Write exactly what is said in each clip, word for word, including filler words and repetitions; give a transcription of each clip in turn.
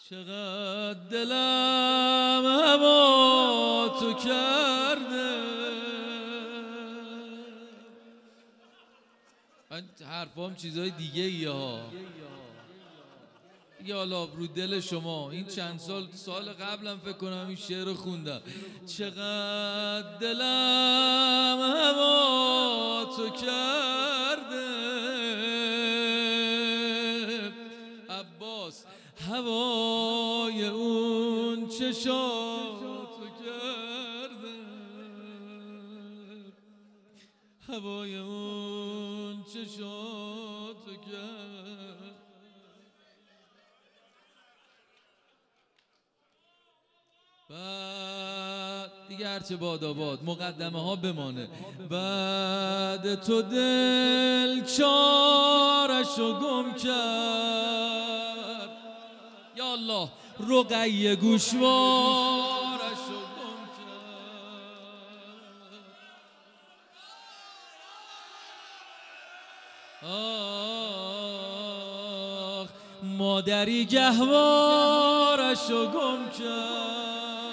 چقدر دلم هوا تو کرده. من حرفام چیزای دیگه ای ها دیگه، حالا رو دل شما. این چند سال سال قبلم فکر کنم این شعر رو خوندم. چقدر دلم هوا تو کرده عباس، هوای اون چشاتو کرده، هوای اون چشاتو کرده. بعد دیگه هرچه باد آباد مقدمه ها بمانه. بعد تو دل چارشو گم کرد، یا الله رقیه گوشوارشو گم کرد. آخ مادری گهوارشو گم کرد.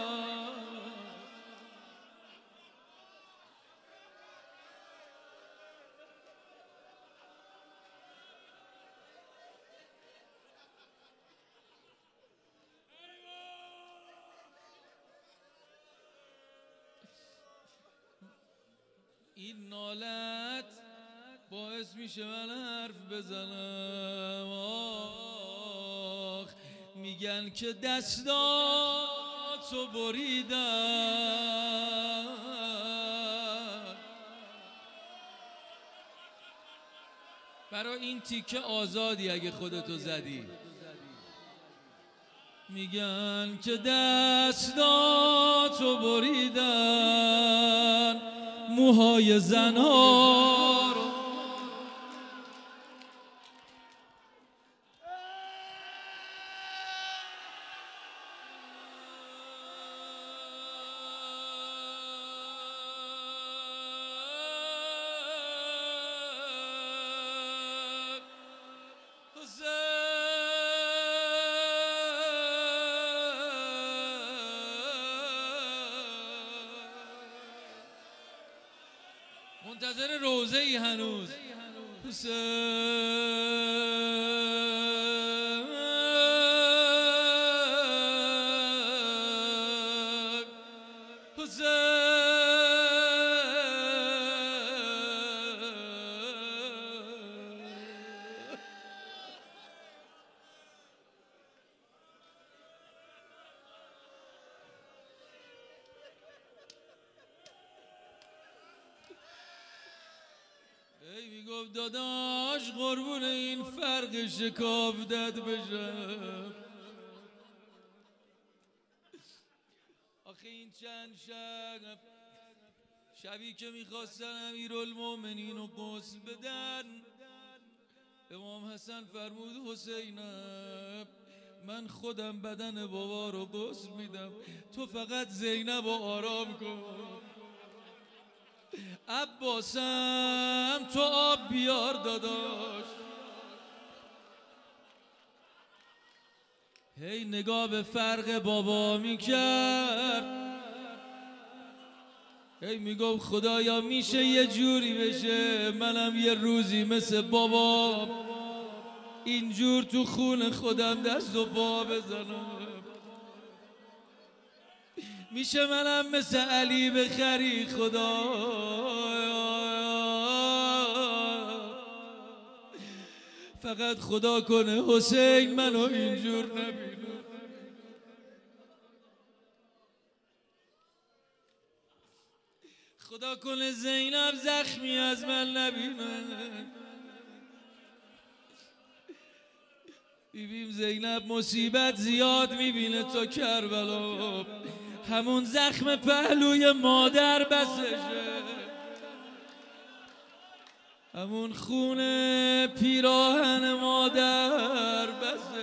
این نالت باعث میشه من حرف بزنم. آخ میگن که دستاتو بریدن، برای این تیکه آزادی اگه خودتو زدی. میگن که دستاتو بریدن، موهای زنها رو منتظر روزه ای هنوز. حسین حسین ای میگفت داداش قربون این فرق شکافتت بشم. آخه این چند شب شبی که میخواستن امیرالمومنین رو غسل بدن، امام حسن فرمود حسینم من خودم بدن بابا رو غسل میدم، تو فقط زینب رو آرام کن. عباسم تو آب بیار داداش. هی نگاه به فرق بابا میکرد، هی میگم خدایا میشه یه جوری بشه منم یه روزی مثل بابا اینجور تو خون خودم دست و پا بزنم. میشه منم مثل علی بخری خدا، فقط خدا کنه حسین منو اینجور نبینه. خدا کنه زینب زخمی از من نبینه. بیبیم زینب مصیبت زیاد میبینه تا کربلا، همون زخم پهلوی مادر بسشه، همون خون پیراهن مادر بسشه.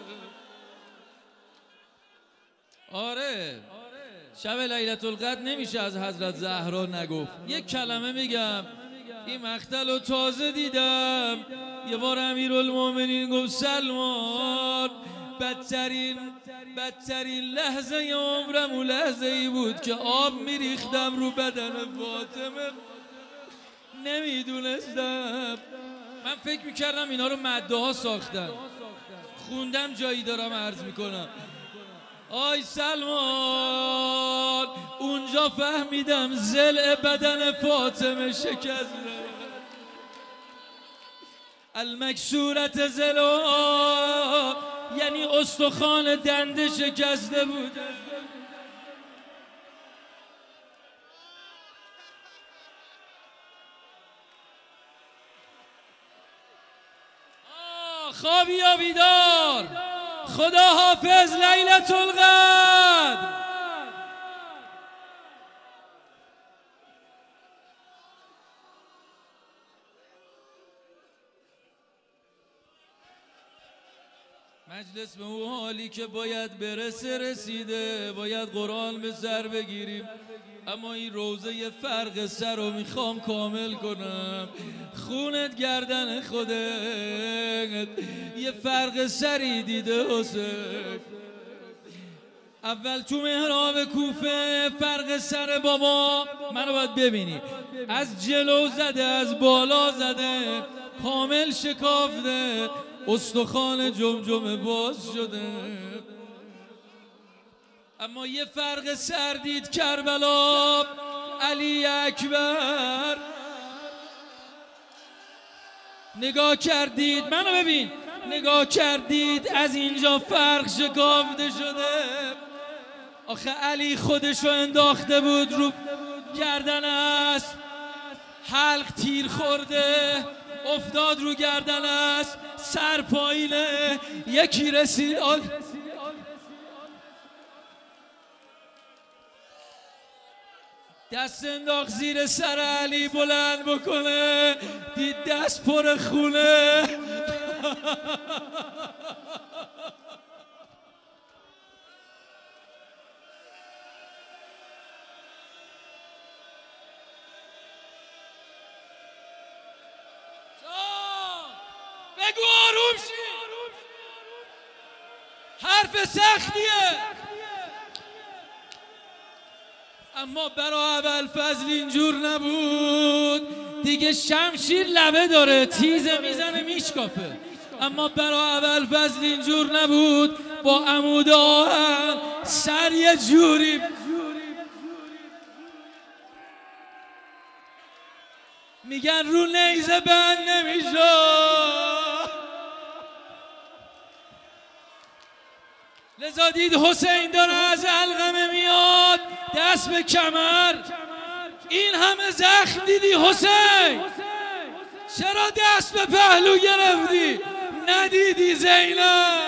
آره شب لیلة القدر نمیشه از حضرت زهرا نگفت. یک کلمه میگم، این مقتل رو تازه دیدم. یه بار امیرالمومنین گفت سلمان بدترین بدترین لحظه عمرم و لحظه ای بود که آب میریختم رو بدن فاطمه. نمیدونستم، من فکر میکردم اینا رو مده ها ساختن. خوندم جایی دارم عرض میکنم. آی سلمان، اونجا فهمیدم ضلع بدن فاطمه شکست. المکسورت ضلع یعنی استخوان دنده شکسته بود. خوابی یا بیدار، خدا حافظ لیلة القدر. مجلس به اون حالی که باید برسه رسیده، باید قرآن به سر بگیریم، اما این روزه یه فرق سر رو میخوام کامل کنم. خونت گردن خودت یه فرق سری دیده حسین. اول تو محراب کوفه فرق سر بابا منو باید ببینی، از جلو زده از بالا زده کامل شکافته، استخوان جمجمه باز شده. اما یه فرق سر دید کربلا، علی اکبر. نگاه کردید، منو ببین، نگاه کردید از اینجا فرق شکافته شده. آخه علی خودشو انداخته بود رو گردن است، حلق تیر خورده افتاد رو گردن است، سر پایینه. یکی رسید دست انداخت زیر سر علی بلند بکنه، دید دست پر خونه. بگو آروم شی، حرف سختیه. اما برای ابوالفضل اینجور نبود دیگه، شمشیر لبه داره تیزه میزنه میشکافه. اما برای ابوالفضل اینجور نبود، با عمود آهن سر یه جوری میگن رو نیزه بند نمیشه. لذا دید حسین داره از علقمه میاد، دست به کمر. این همه زخم دیدی حسین، چرا دست به پهلو گرفتی؟ ندیدی زینب؟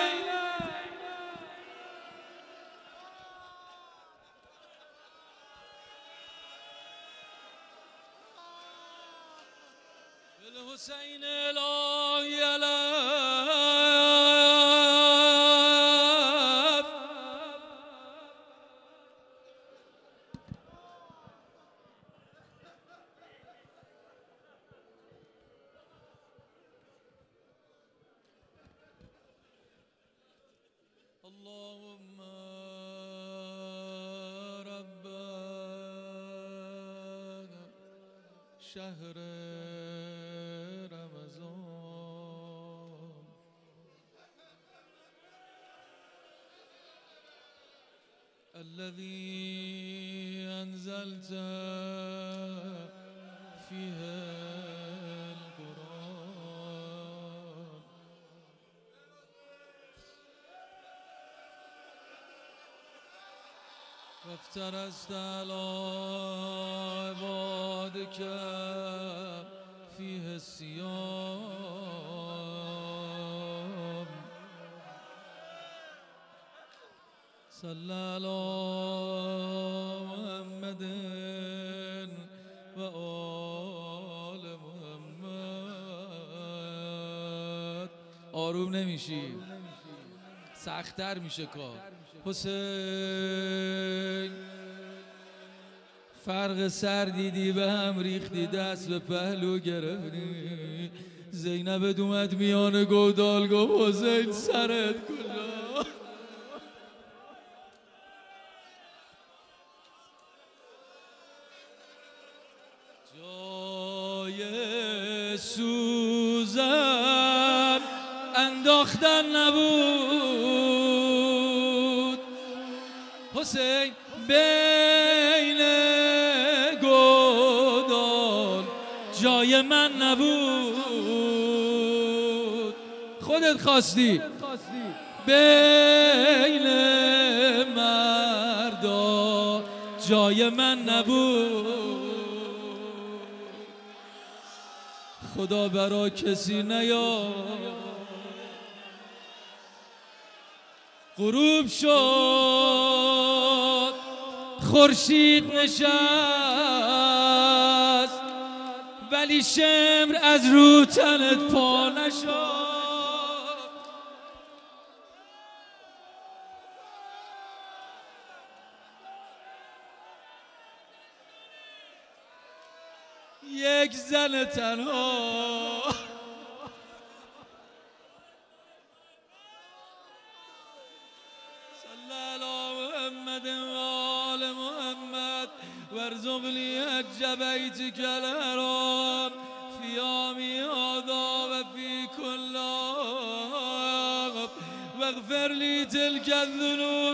حسین الهی علف. اللهم رب شهر الذي أنزلت فيها القرآن وافترست على عبادك فيه الصيام صلى على محمد و آل محمد. آروم نمیشی، سخت‌تر میشه کار. حسین فرق سر دیدی به هم ریختی، دست به پهلو گرفتی. زینب اومد میان گودال گفت حسین سرت کجا؟ حسین بین گودال جای من نبود، خودت خواستی بین مردا جای من نبود. خدا برا کسی نیاد. غروب شد خورشید نشست، ولی شمر از رو تنت پا نشد. یک زن تنها صلی علی محمد و آل محمد وارزقنی حج بیتک الحرام فی عامی هذا و فی کل عام واغفر لی تلک الذنوب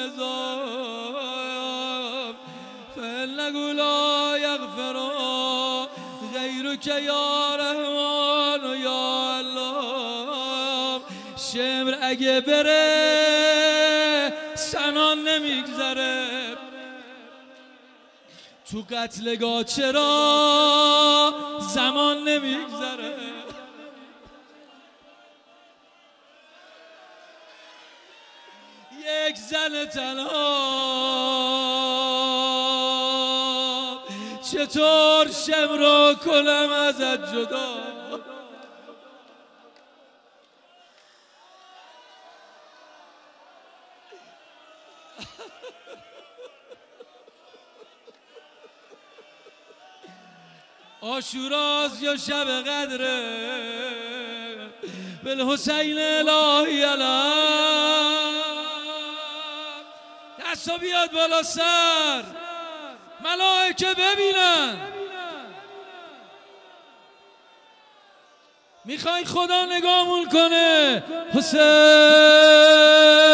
العظام فإنه لا یغفرها غیرک یا رحمان و یا الله. شمر اگه بره سنان نمیگذره، تو قتلگاه چرا زمان نمیگذره. یک زن تنها چطور شمر رو کنم ازت جدا. عاشوراست یا شب قدره بالحسین الهی علم. دستا بیاد بالا سر ملائکه ببینن. میخوای خدا نگامون کنه. حسین